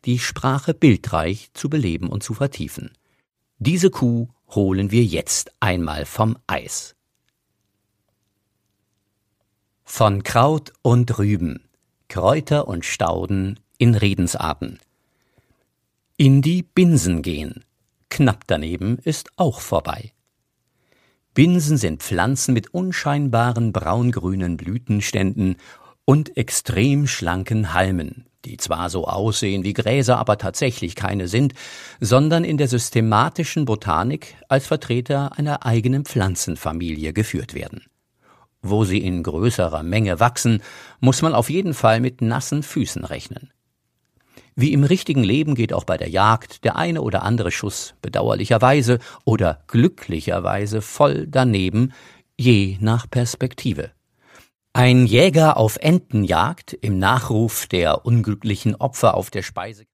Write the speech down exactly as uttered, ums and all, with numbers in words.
die Sprache bildreich zu beleben und zu vertiefen. Diese Kuh holen wir jetzt einmal vom Eis. Von Kraut und Rüben, Kräuter und Stauden in Redensarten. In die Binsen gehen, knapp daneben ist auch vorbei. Binsen sind Pflanzen mit unscheinbaren braungrünen Blütenständen und extrem schlanken Halmen, die zwar so aussehen wie Gräser, aber tatsächlich keine sind, sondern in der systematischen Botanik als Vertreter einer eigenen Pflanzenfamilie geführt werden. Wo sie in größerer Menge wachsen, muss man auf jeden Fall mit nassen Füßen rechnen. Wie im richtigen Leben geht auch bei der Jagd der eine oder andere Schuss bedauerlicherweise oder glücklicherweise voll daneben, je nach Perspektive. Ein Jäger auf Entenjagd im Nachruf der unglücklichen Opfer auf der Speise